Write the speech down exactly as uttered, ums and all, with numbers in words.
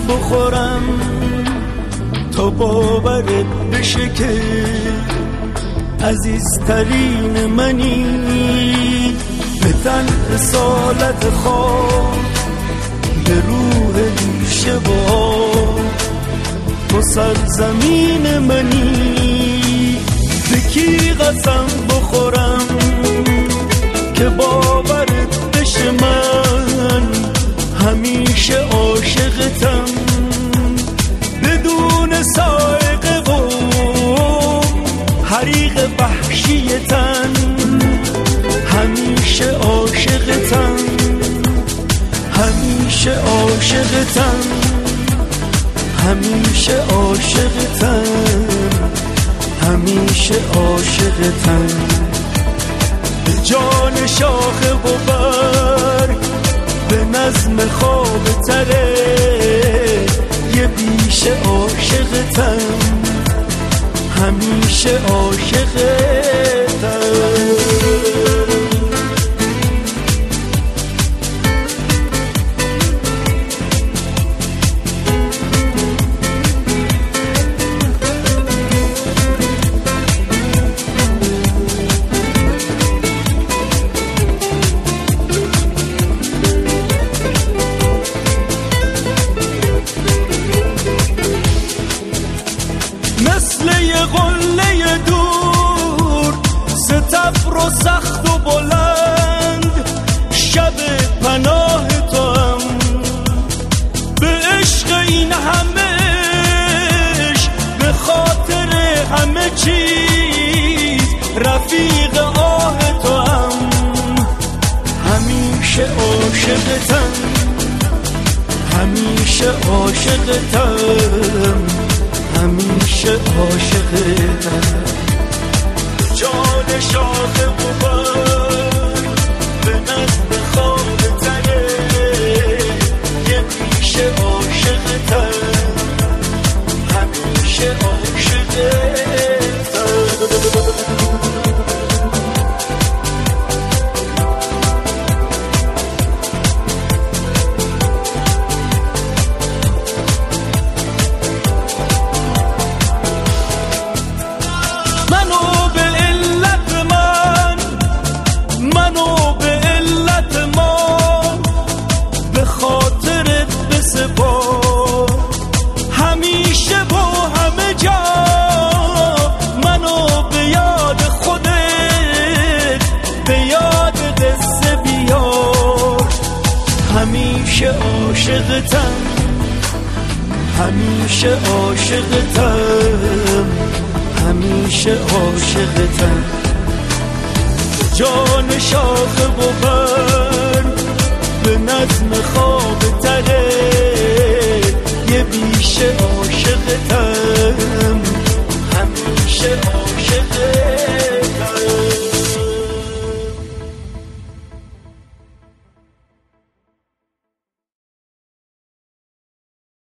بخورم تا باورت بشه که عزیزترین منی، به تن رسالت خواب به روح ریشه با تو سرزمین منی. به کی قسم بخورم که باورت بشه من همیشه عاشقتم، بدون سائقه و حریق وحشیتن، همیشه عاشقتم، همیشه عاشقتم، همیشه عاشقتم، همیشه عاشقتم. به جان شاخه و برگ به نظم خواب تره یه بیشه عاشقتم، همیشه عاشقتم. مثل یه قله دور ستبر و سخت و بلند، شب پناه تو هم به عشق این همه عشق، به خاطر همه چیز رفیق آه تو هم، همیشه عاشقتم، همیشه عاشقتم، همیشه عاشقتم. جان شاخه و برگ به نظم خواب تره یه بیشه عاشقتم، همیشه عاشقتم. همیشه با همه جا منو به یاد خودت، به یاد دست بیار. همیشه عاشقتم، همیشه عاشقتم، همیشه عاشقتم. جان شاخه و برگ به نظم خواب تره یه بیشه